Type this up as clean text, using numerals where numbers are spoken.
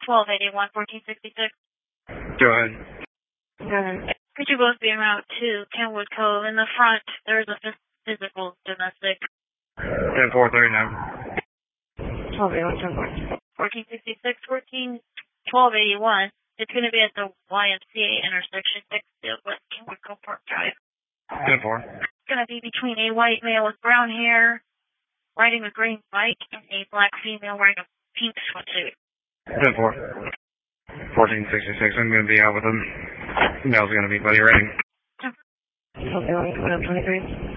1281, 1466. Go ahead. Could you both be en route to Kenwood Cove? In the front, there is a physical domestic. 10-4-39. 1281, 1466, 1281. It's going to be at the YMCA intersection next to West Kenwood Cove Park Drive. 10-4. It's going to be between a white male with brown hair riding a green bike and a black female wearing a pink sweatsuit. 10-4. 1466, I'm going to be out with him. Mel's going to be buddy riding. 1281, 23.